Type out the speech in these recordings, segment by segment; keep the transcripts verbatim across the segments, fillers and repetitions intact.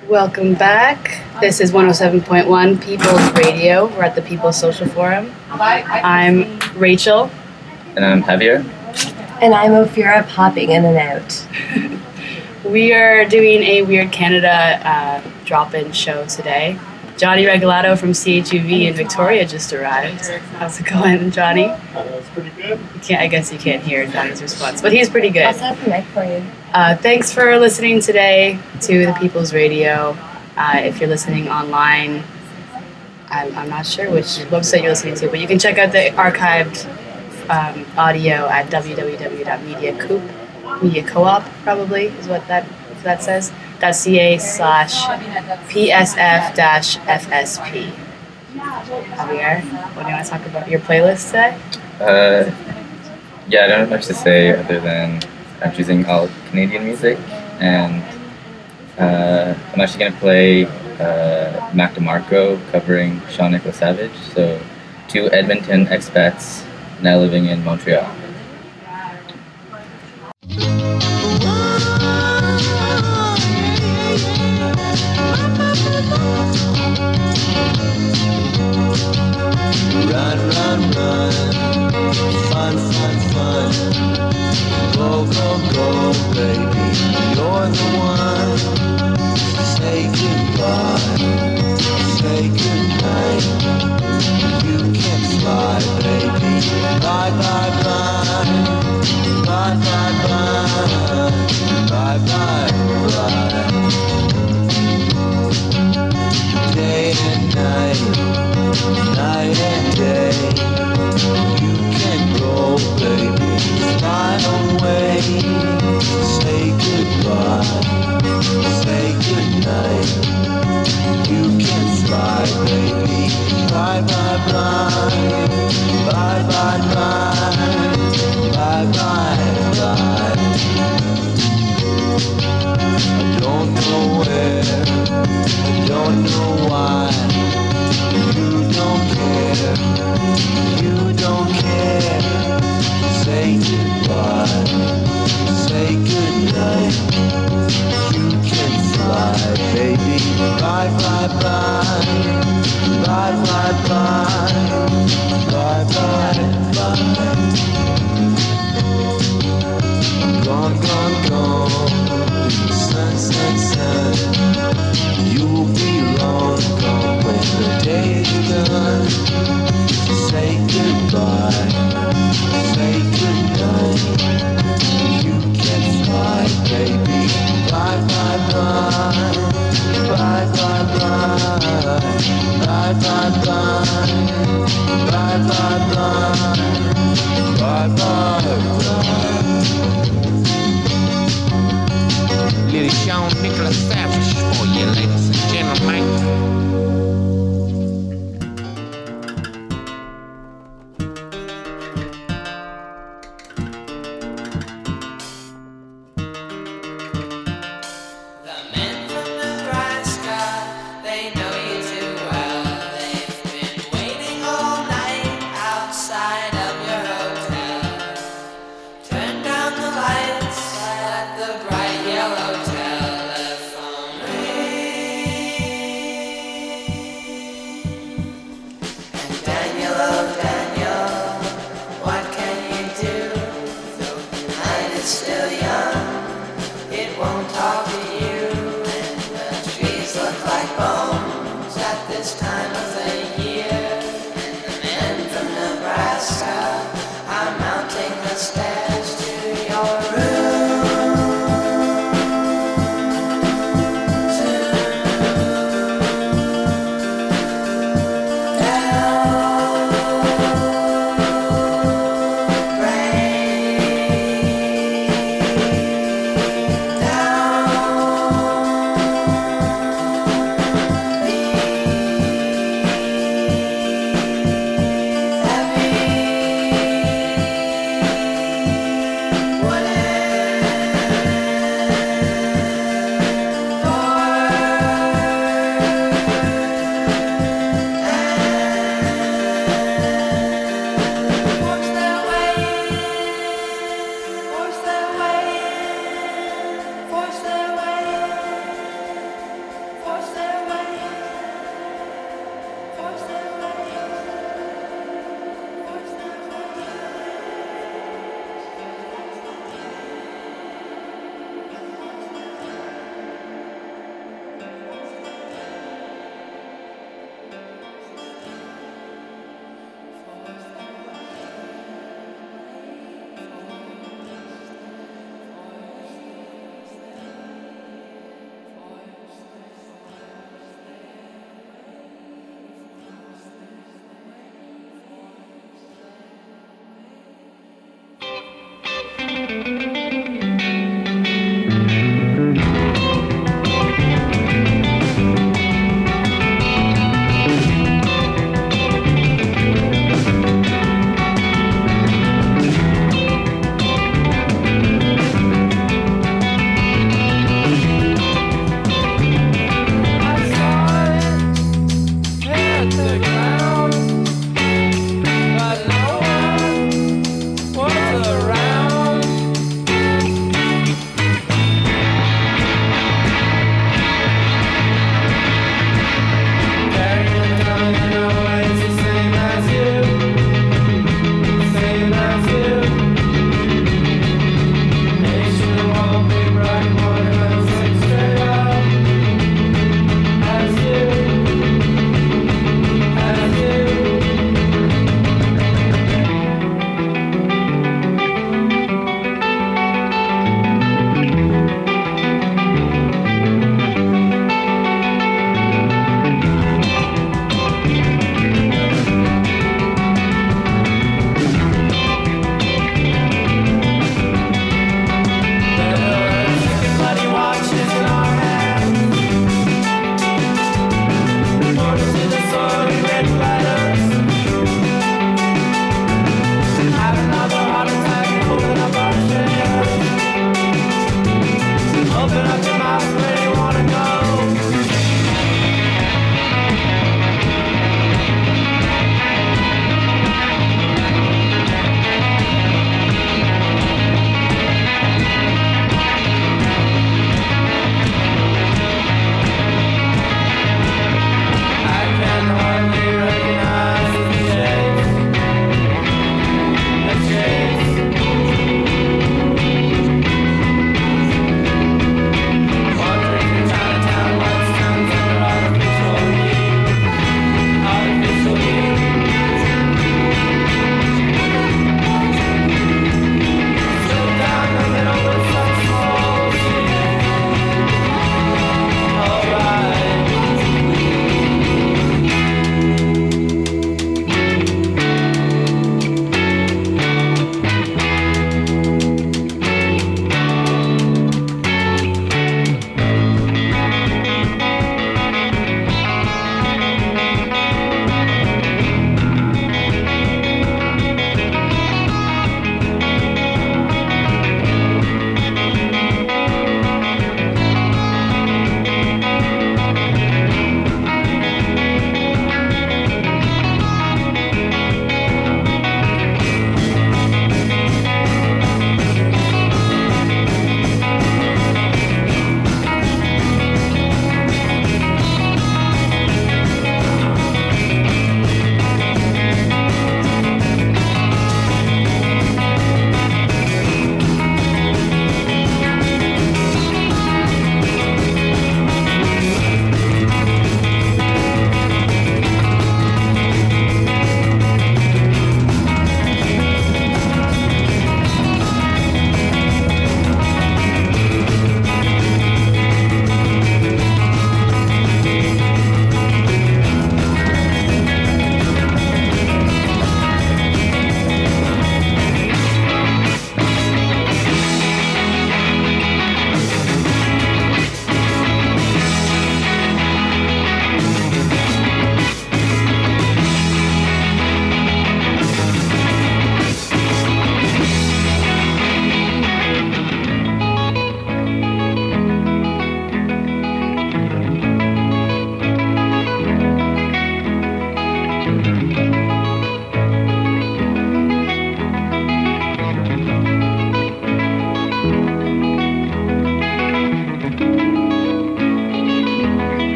Welcome back. This is one oh seven point one People's Radio. We're at the People's Social Forum. I'm Rachel. And I'm Javier. And I'm Ophira, popping in and out. We are doing a Weird Canada uh, drop-in show today. Johnny Regalato from C H U V in Victoria just arrived. How's it going, Johnny? Uh, that's pretty good. You can't, I guess you can't hear Johnny's response, but he's pretty good. I'll set up a mic for you. Uh, thanks for listening today to the People's Radio. Uh, if you're listening online, I'm, I'm not sure which website you're listening to, but you can check out the archived um, audio at w w w dot media coop, media co-op probably is what that that says, .ca slash psf dash fsp. Javier, what do you want to talk about? Your playlist today? Uh, yeah, I don't have much to say other than I'm choosing all Canadian music, and uh, I'm actually going to play uh, Mac DeMarco covering Sean Nicholas Savage, so two Edmonton expats now living in Montreal. Run, run, run, fun, fun, fun. Go, go, go, baby, you're the one. Say goodbye, say goodnight. You can fly, baby. Bye, bye, bye. Bye, bye, bye. Bye, bye, bye. Day and night. Night and day, you can go, baby, fly away. Say goodbye, say goodnight. You can fly, baby. Bye, bye, bye. Bye, bye, bye. Bye, bye, bye. I don't know where, I don't know why. You don't care, you don't care. Say goodbye, say goodnight. You can fly, baby. Bye, bye, bye. Bye, bye, bye. Bye, bye, bye. Gone, gone, gone. Sun, sun, sun. You'll be long gone when the day is done. Say goodbye, say goodnight. You can fly, baby. Bye, bye, bye. Bye, bye, bye. Bye, bye, bye. Bye, bye, bye. Bye, bye, bye. Little Sean Nicholas Savage for you, ladies and gentlemen. Yellow telephone ring.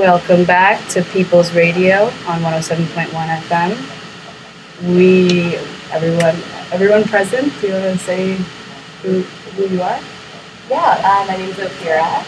Welcome back to People's Radio on one oh seven point one F M. We, everyone, everyone present, do you want to say who, who you are? Yeah, uh, my name's Ophira.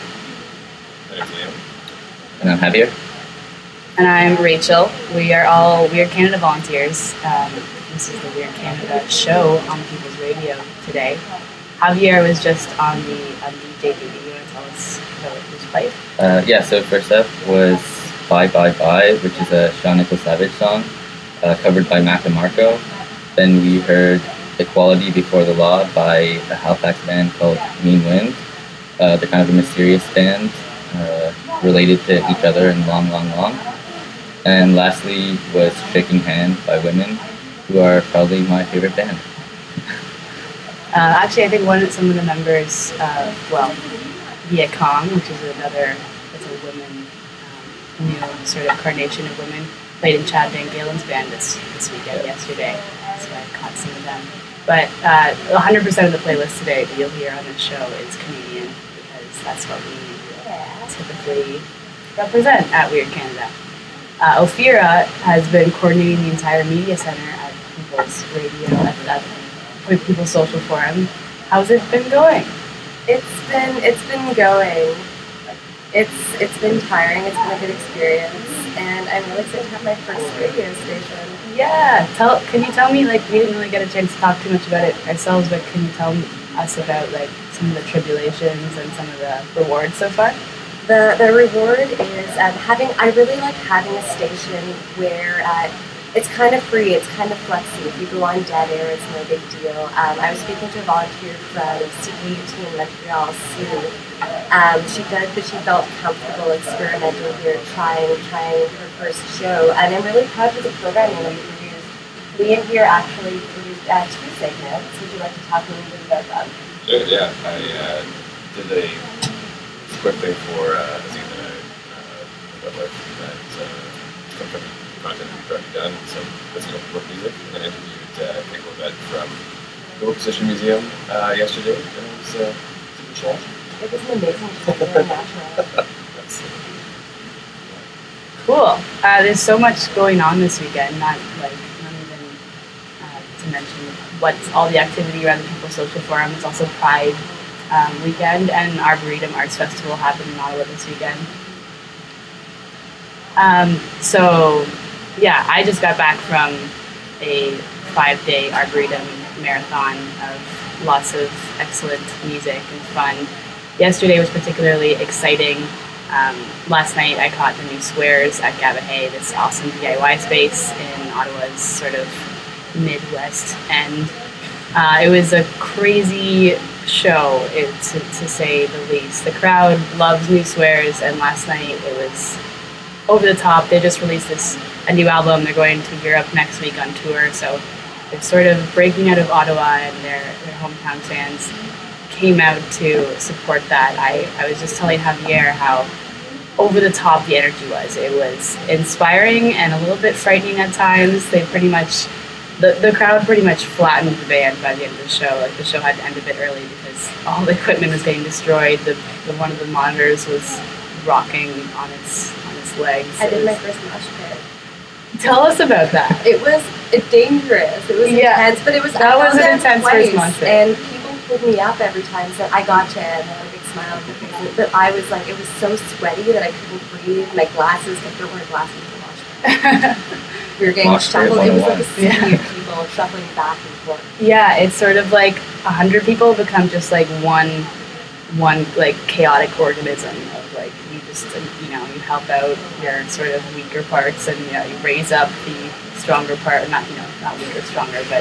And I'm Javier. And I'm Rachel. We are all Weird Canada volunteers. Um, this is the Weird Canada show on People's Radio today. Javier was just on the on D J duty. You want to tell us about who's played? Uh, yeah, so first up was Bye Bye Bye, which is a Sean Nicholas Savage song, uh, covered by Mac DeMarco. Then we heard Equality Before the Law by a Halifax band called Mean Wind. Uh, they're kind of a mysterious band, uh, related to each other in Long, Long, Long. And lastly was Shaking Hand by Women, who are probably my favorite band. Uh, actually, I think one of some of the members, uh, well, Viet Cong, which is another, it's a women, um, new sort of carnation of women, played in Chad Van Galen's band this, this weekend, yesterday, so I caught some of them. But uh, one hundred percent of the playlist today that you'll hear on this show is Canadian, because that's what we typically represent at Weird Canada. Uh, Ophira has been coordinating the entire media center at People's Radio, at, at People's Social Forum. How's it been going? It's been it's been going. It's it's been tiring. It's been a good experience, and I'm really excited to have my first radio station. Yeah, tell. Can you tell me, like, we didn't really get a chance to talk too much about it ourselves, but can you tell us about, like, some of the tribulations and some of the rewards so far? The the reward is um, having. I really like having a station where uh, it's kind of free. It's kind of flexy. If you go on dead air, it's no big deal. Um, I was speaking to a volunteer from C K U T in Montreal, Sue. Um, she said that she felt comfortable experimenting here, trying trying her first show, and I'm really proud of the programming that we produced. We in here actually produced uh, two segments. Would you like to talk a little bit about them? Sure, yeah. I uh, did a quick thing for uh, a scene that I uh, went with that uh, some kind of content we've already done, some listening to work music, and then interviewed uh, Kate Levette from the Work Position Museum uh, yesterday. And it was uh, a good show. It was an amazing show, very natural. Cool. Uh, there's so much going on this weekend, not like not even uh, to mention what's all the activity around the People's Social Forum. It's also Pride um, weekend, and Arboretum Arts Festival happened in Ottawa this weekend. Um, so, yeah, I just got back from a five-day Arboretum marathon of lots of excellent music and fun. Yesterday was particularly exciting. Um, last night I caught the new Swears at Gabahay, this awesome D I Y space in Ottawa's sort of Midwest end. Uh, it was a crazy show, it, to, to say the least. The crowd loves new Swears, and last night it was over the top. They just released this a new album. They're going to Europe next week on tour, so they're sort of breaking out of Ottawa, and their, their hometown fans came out to support that. I, I was just telling Javier how over the top the energy was. It was inspiring and a little bit frightening at times. They pretty much, the, the crowd pretty much flattened the band by the end of the show. Like, the show had to end a bit early because all the equipment was getting destroyed. The, the one of the monitors was rocking on its on its legs. I did It my was- first mosh pit. Tell us about that. It was it dangerous. It was Yeah. intense, but it was That I was found an out intense twice, first mosh pit. and people pulled me up every time, said I gotcha, and they had a big smile on their faces. But I was like, it was so sweaty that I couldn't breathe. My glasses, I don't wear glasses for mosh pit. We were getting Mosh pit shuffled. It was like a sea Yeah. of people shuffling back and forth. Yeah, it's sort of like a hundred people become just like one, one like chaotic organism of like, you just, you know, you help out your sort of weaker parts, and you know, you raise up the stronger part, not, you know, not weaker, stronger, but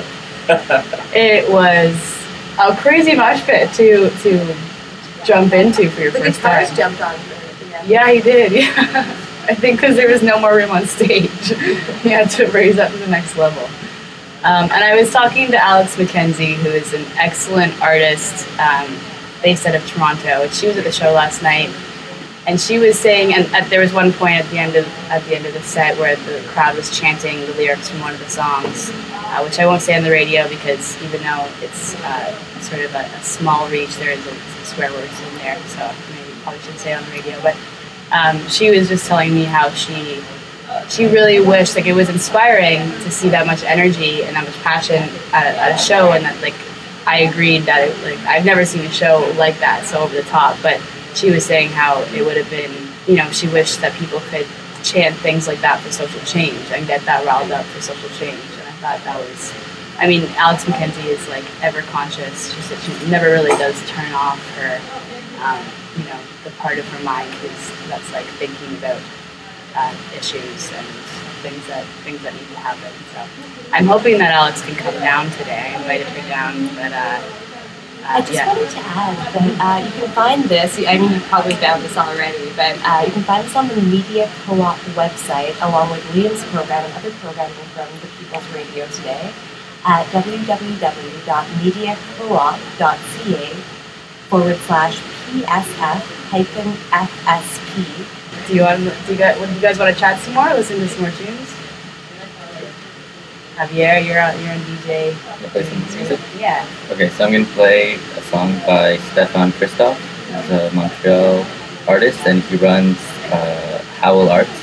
it was a crazy mosh pit to to jump into for your The first guitarist time. jumped on me at the end. Yeah, he did. Yeah, I think because there was no more room on stage, he had to raise up to the next level. Um, and I was talking to Alex McKenzie, who is an excellent artist um, based out of Toronto. And she was at the show last night, and she was saying, and at, there was one point at the end of at the end of the set where the crowd was chanting the lyrics from one of the songs, uh, which I won't say on the radio because even though it's uh, sort of a, a small reach, there is a, some swear words in there, so maybe probably shouldn't say it on the radio. But um, she was just telling me how she she really wished, like, it was inspiring to see that much energy and that much passion at a, at a show, and that, like, I agreed that it, like, I've never seen a show like that, so over the top. But she was saying how it would have been, you know, she wished that people could chant things like that for social change and get that riled up for social change. And I thought that was, I mean, Alex McKenzie is, like, ever conscious. She said she never really does turn off her, um, you know, the part of her mind is that's, like, thinking about uh, issues and things that things that need to happen. So I'm hoping that Alex can come down today. I invited her down, but uh, I uh, just yeah. wanted to add that uh, you can find this, I mean, you probably found this already, but uh, you can find this on the Media Co-op website, along with Liam's program and other programming from the People's Radio today, at www.mediacoop.ca forward slash PSF hyphen FSP. Do you want? Do you guys? Do you guys want to chat some more? Or listen to some more tunes. Javier, you're on. You're on D J. Wanna play some music? Yeah. Okay, so I'm gonna play a song by Stefan Christoph. He's a Montreal artist, and he runs uh, Howl Arts.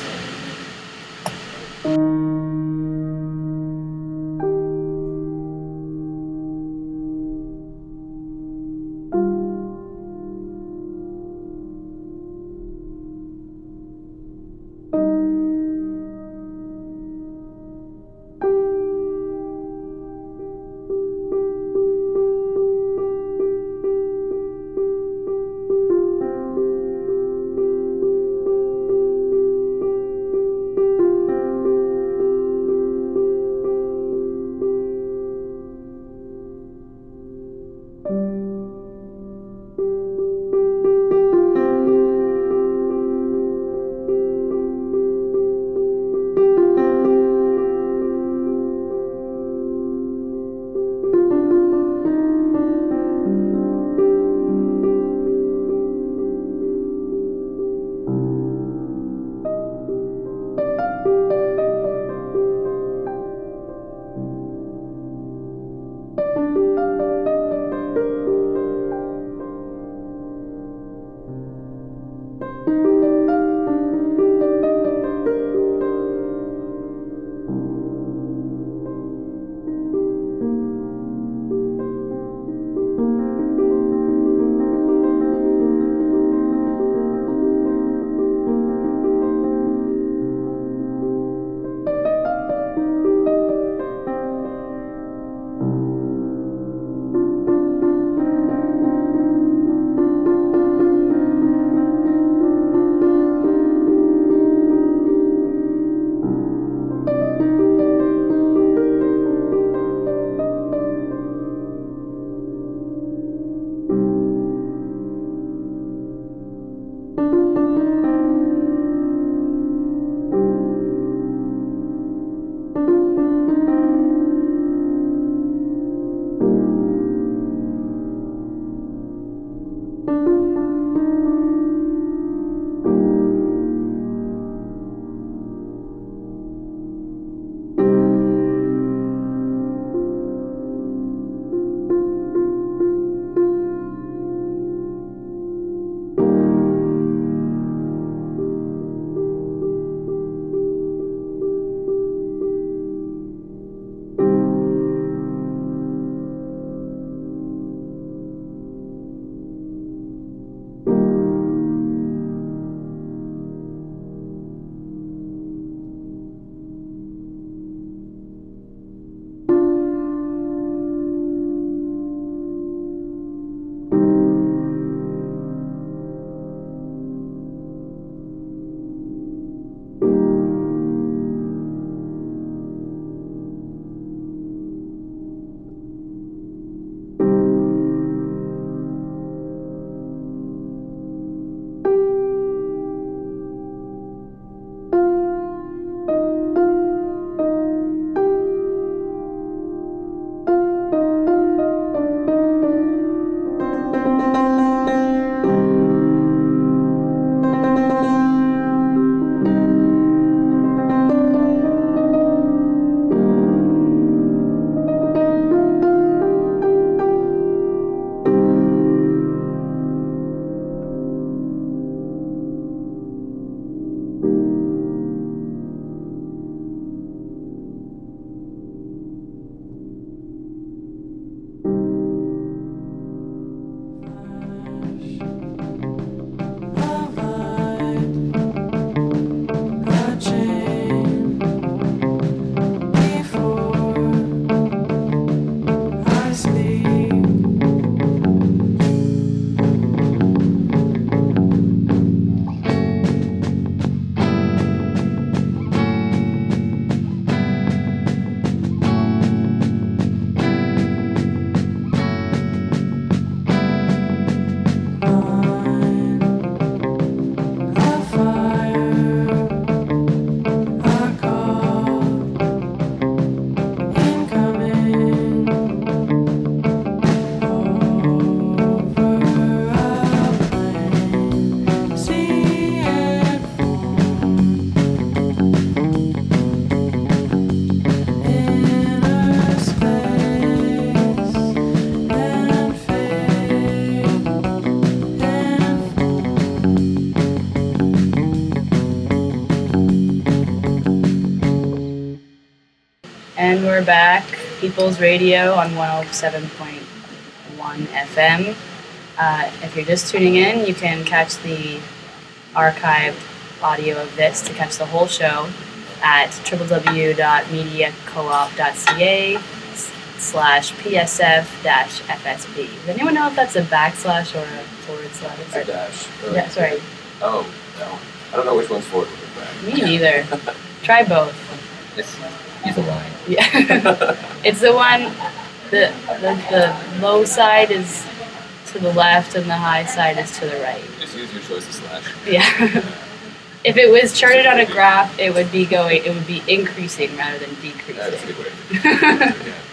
we're back. People's Radio on one oh seven point one F M. Uh, if you're just tuning in, you can catch the archived audio of this to catch the whole show at w w w dot media coop dot c a slash p s f dash f s b. Does anyone know if that's a backslash or a forward slash? It's a dash. Or, Yeah, sorry. Oh, no. I don't know which one's forward and which back. Me neither. Try both. Just use a line. Yeah. It's the one, the, the the low side is to the left and the high side is to the right. Just use your choice of slash. Yeah. If it was charted on a graph, it would be going, it would be increasing rather than decreasing. That's a good way to do it. Yeah.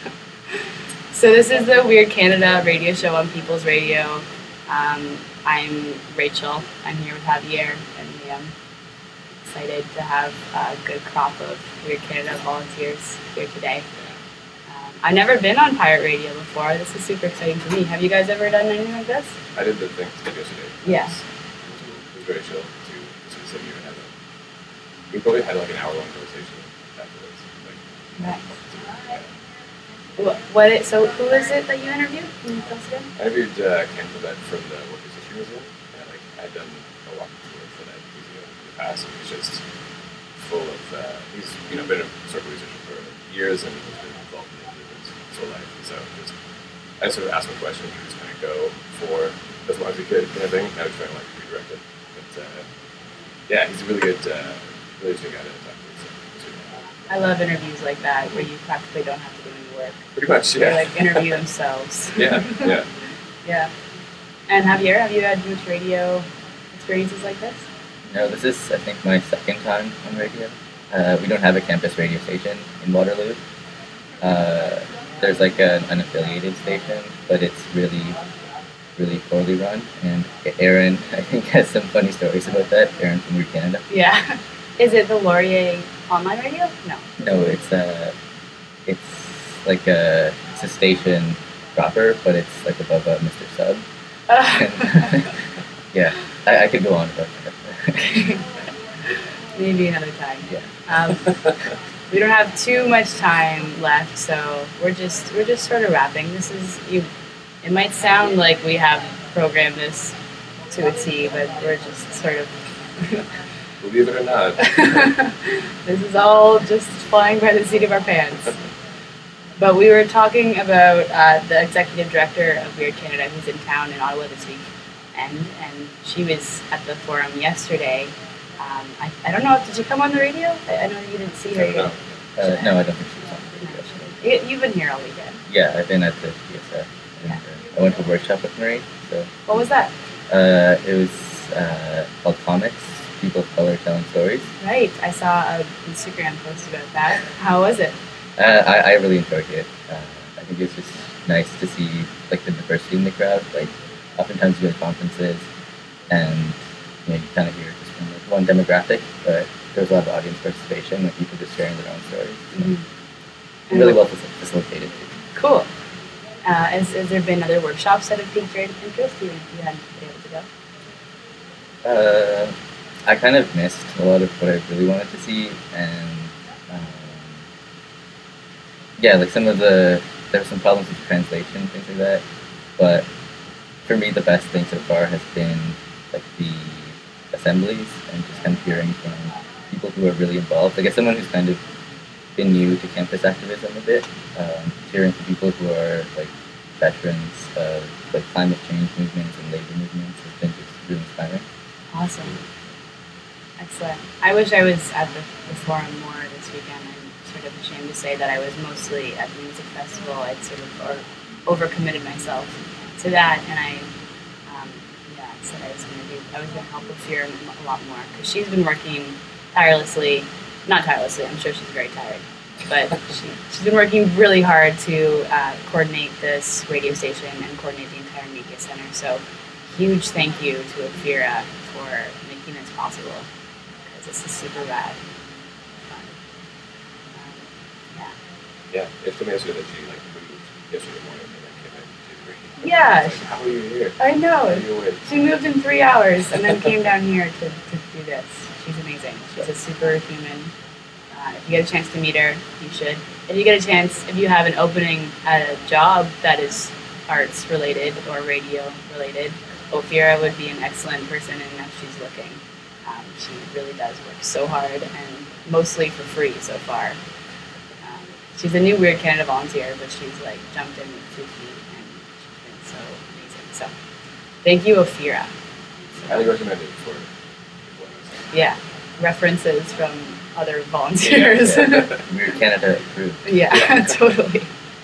So this is the Weird Canada radio show on People's Radio. Um, I'm Rachel. I'm here with Javier and Liam. Excited to have a good crop of Weird Canada volunteers here today. Um, I've never been on pirate radio before. This is super exciting for me. Have you guys ever done anything like this? I did the thing yesterday. Yeah. It was, it was very chill to sort of sit here and have a. We probably had like an hour long conversation afterwards. Like, Nice. yeah. What, what it, so who is it that you interviewed? Can you tell us again? I interviewed uh, Ken Clement from the Workers' History Museum, and like I had done a walking tour for that museum in the past, and he's just full of. Uh, he's you know been a circle researcher for years, and he's been involved in movements his whole life. And so just I sort of asked him a question, and he just kind of go for as long as he could, kind of thing. I was trying to like redirect it, but uh, yeah, he's a really good, uh, really interesting guy to talk to. So it's really cool. I love interviews like that where you practically don't have to do any work. Pretty much, They yeah. like interview themselves. yeah, yeah. Yeah. And Javier, have you had much radio experiences like this? No, this is, I think, my second time on radio. Uh, we don't have a campus radio station in Waterloo. Uh, there's like an unaffiliated station, but it's really, really poorly run. And Aaron, I think, has some funny stories about that. Aaron from Weird Canada. Yeah. Is it the Laurier online radio? No. No, it's uh, it's like a, it's a station proper, but it's like above a Mister Sub. Uh, Yeah, I, I could go on about that. maybe another time. Yeah. Um, we don't have too much time left, so we're just we're just sort of wrapping. This is you. It might sound like we have programmed this to a T, but we're just sort of. Believe it or not. This is all just flying by the seat of our pants. But we were talking about uh, the executive director of Weird Canada, who's in town in Ottawa this week, and and she was at the forum yesterday. Um, I, I don't know, did you come on the radio? I, I know you didn't see her. I don't know. Uh, no, I don't think she was on the radio yesterday. You, you've been here all weekend. Yeah, I've been at the P S F. And, Yeah. uh, I went to a workshop with Marie. So What was that? uh, it was uh, called Comics, People of Color Telling Stories. Right, I saw an Instagram post about that. How was it? Uh, I, I really enjoyed it. Uh, I think it's just nice to see like the diversity in the crowd. Like oftentimes you go to conferences and you know you kind of hear just from like one demographic, but there was a lot of audience participation, like people just sharing their own stories. So Mm-hmm. really well faci- facilitated too. Cool. Uh, has, has there been other workshops that have piqued your interest, even if you hadn't been able to go? Uh, I kind of missed a lot of what I really wanted to see, and um, yeah, like some of the there were some problems with translation, things like that. But for me, the best thing so far has been like the assemblies and just kind of hearing from people who are really involved. Like as someone who's kind of been new to campus activism a bit, um, hearing from people who are like veterans of like climate change movements and labor movements has been just really inspiring. Awesome. Excellent. I wish I was at the, the forum more this weekend. I'm sort of ashamed to say that I was mostly at the music festival. I'd sort of or, overcommitted myself to that, and I, um, yeah, I said I was going to do. I was going to help with Fear a lot more because she's been working tirelessly. Not tirelessly. I'm sure she's very tired, but she, she's been working really hard to uh, coordinate this radio station and coordinate the entire media center. So, huge thank you to Ophira for making this possible, because this is super rad. Fun. Um, yeah. Yeah, it told me yesterday that she like moved yesterday morning and then came back to three. Yeah, I was like, how are you here? I know. How are you awake? She moved in three hours and then came down here to, to do this. She's amazing. She's a super human. Uh, if you get a chance to meet her, you should. if you get a chance, if you have an opening at a job that is arts related or radio related, Ophira would be an excellent person, and now she's looking. Um, she really does work so hard and mostly for free so far. Um, she's a new Weird Canada volunteer, but she's like jumped in with two feet and she's been so amazing. So thank you, Ophira. Highly recommended for. Yeah, references from other volunteers. Yeah, yeah. Weird Canada approved. Yeah, yeah. Totally.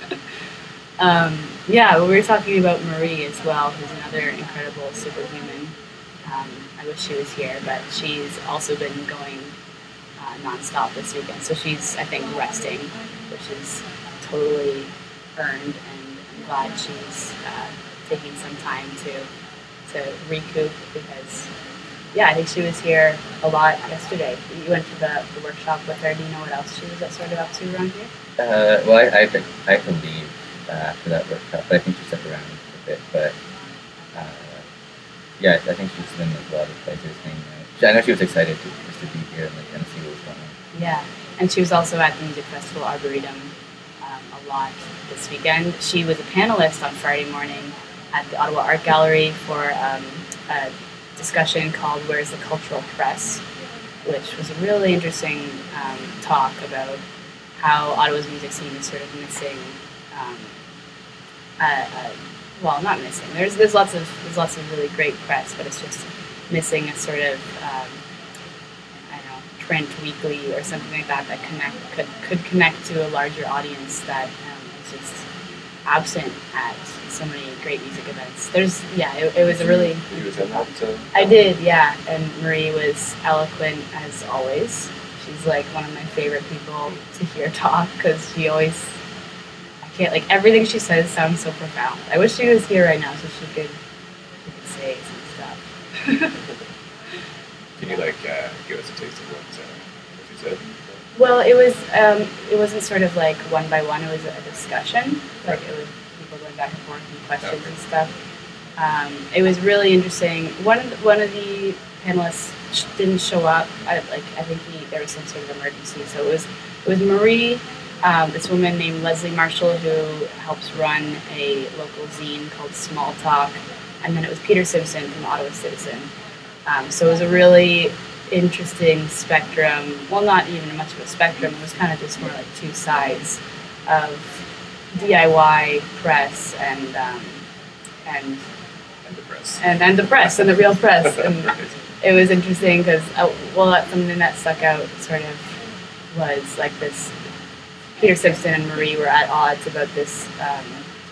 Um, yeah, well, we were talking about Marie as well, who's another incredible superhuman. Um, I wish she was here, but she's also been going uh, nonstop this weekend. So she's, I think, resting, which is totally earned, and I'm glad she's uh, taking some time to to recoup because, yeah, I think she was here a lot yesterday. You went to the, the workshop with her. Do you know what else she was sort of up to around here? Uh, well, I, I, think I had to leave uh, after that workshop, but I think she stuck around a bit. But uh, yeah, I think she's been in a lot of places hanging out. I know she was excited to, just to be here and like, kind of see what was going on. Yeah, and she was also at the Music Festival Arboretum um, a lot this weekend. She was a panelist on Friday morning at the Ottawa Art Gallery for um, a discussion called Where's the Cultural Press, which was a really interesting um, talk about how Ottawa's music scene is sort of missing, um, uh, uh, well, not missing, there's there's lots of there's lots of really great press, but it's just missing a sort of, um, I don't know, print weekly or something like that that connect could, could connect to a larger audience that um, is just absent at so many great music events. There's, yeah, it, it was a really... Did you attend that? So? I did, yeah, and Marie was eloquent as always. She's like one of my favorite people to hear talk because she always, I can't, like everything she says sounds so profound. I wish she was here right now so she could, she could say some stuff. Can you like uh, give us a taste of what, uh, what she said? Well, it was, um, it wasn't sort of like one by one, it was a discussion. Like it was people going back and forth and questions Okay. and stuff. Um, it was really interesting. One of the, one of the panelists sh- didn't show up. I, like I think he there was some sort of emergency. So it was it was Marie, um, this woman named Leslie Marshall who helps run a local zine called Small Talk, and then it was Peter Simpson from Ottawa Citizen. Um, so it was a really interesting spectrum. Well, not even much of a spectrum. It was kind of just more like two sides of D I Y press and um, and And the press. and and the press and the real press. And Right. it was interesting because uh, well, that's something that stuck out sort of was like this. Peter Simpson and Marie were at odds about this um,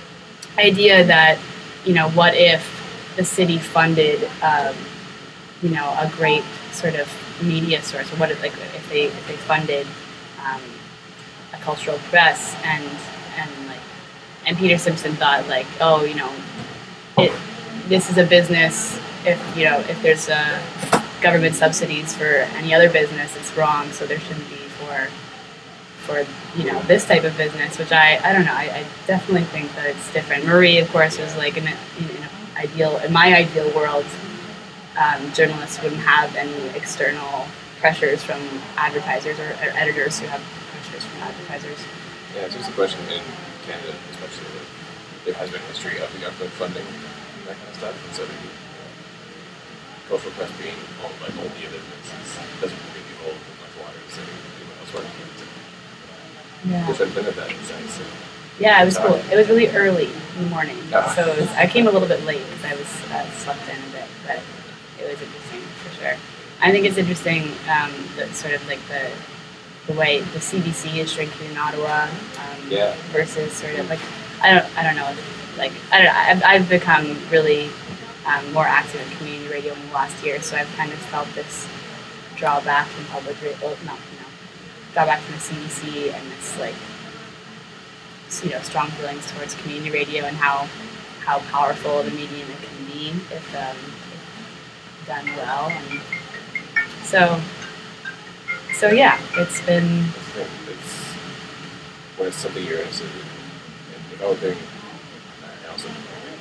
idea that, you know, what if the city funded, um, you know, a great sort of media source, or what if, like if they if they funded um, a cultural press, and and like and Peter Simpson thought like, oh, you know, it this is a business. If you know if there's a government subsidies for any other business, it's wrong. So there shouldn't be for for you know this type of business, which I, I don't know. I, I definitely think that it's different. Marie, of course, was like in, a, in an ideal in my ideal world, um, journalists wouldn't have any external pressures from advertisers or, or editors who have pressures from advertisers. Yeah, it's just a question in Canada, especially that there has been a history of the government funding and that kind of stuff, and so the uh, cultural press being owned by only a business doesn't really hold as much water as anyone elsewhere. Yeah. Wish I'd been at that sense. So. Yeah, it was cool. It was really early in the morning, Ah. so it was, I came a little bit late because I was uh, slept in a bit, but it was interesting for sure. I think it's interesting um, that sort of like the the way the C B C is shrinking in Ottawa um, Yeah. versus sort of like I don't I don't know if, like I don't know I've, I've become really um, more active in community radio in the last year, so I've kind of felt this drawback from public radio, well, not you know drawback from the C B C and this like. You know, strong feelings towards community radio and how how powerful the medium it can be if, um, if done well. And so, so yeah, it's been. It's when it's something you're interested in, in developing, uh, and also developing,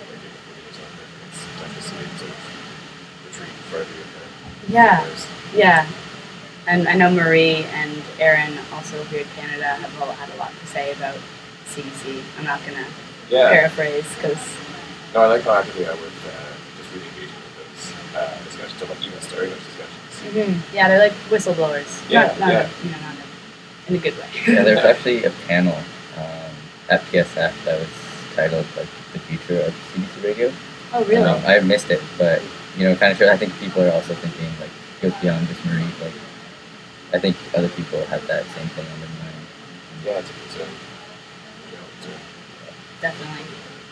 it's tough to see it sort of retreat farther in the Yeah, years. yeah, And I know Marie and Aaron, also here in Canada, have all had a lot to say about C D C. I'm not going to Yeah. paraphrase because... No, I like how actively I was uh, just really engaging with those uh, discussions, about even starting those discussions. Mm-hmm. Yeah, they're like whistleblowers. Yeah, Not, not yeah. A, you know, not a, in a good way. Yeah, there was actually a panel um, at P S F that was titled like "The Future of C D C Radio." Oh, really? Um, I missed it, but you know, kind of sure. I think people are also thinking like it goes beyond just Marie. Like, I think other people have that same thing on their mind. Yeah, it's a concern. You know, concern. Definitely.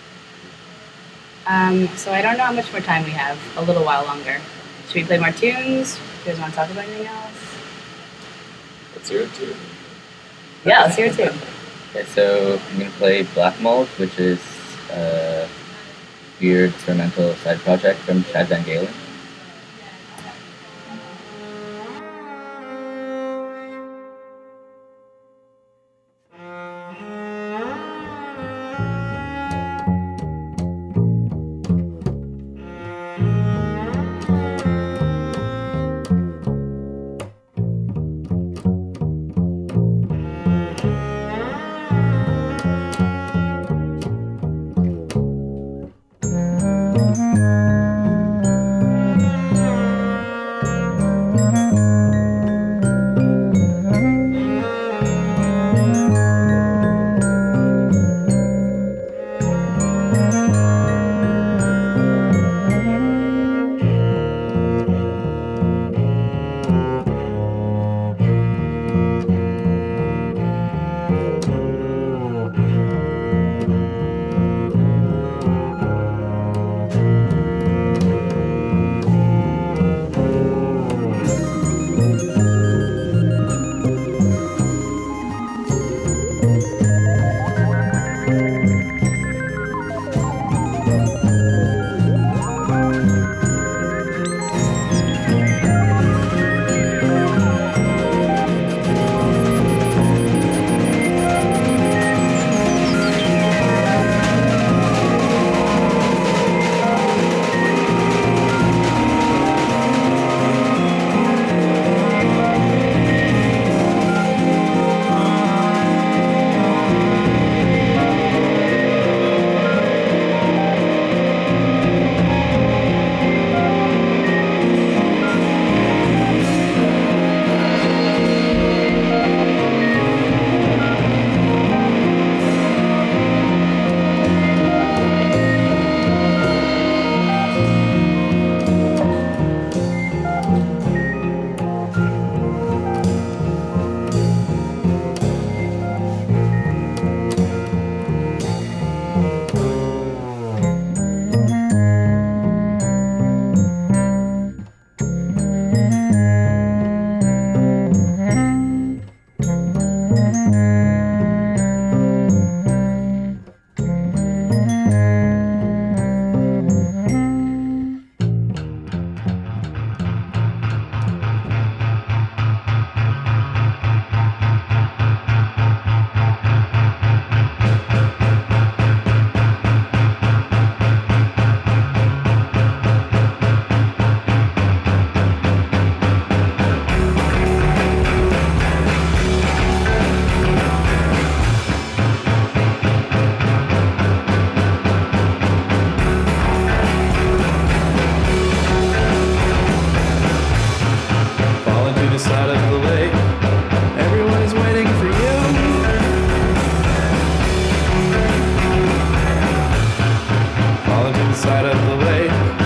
Um, so I don't know how much more time we have. A little while longer. Should we play more tunes? You guys want to talk about anything else? Let's hear it too. Yeah, let's hear it too. Okay, so I'm gonna play Black Mold, which is a weird experimental side project from Chad Van Galen. side of the lake.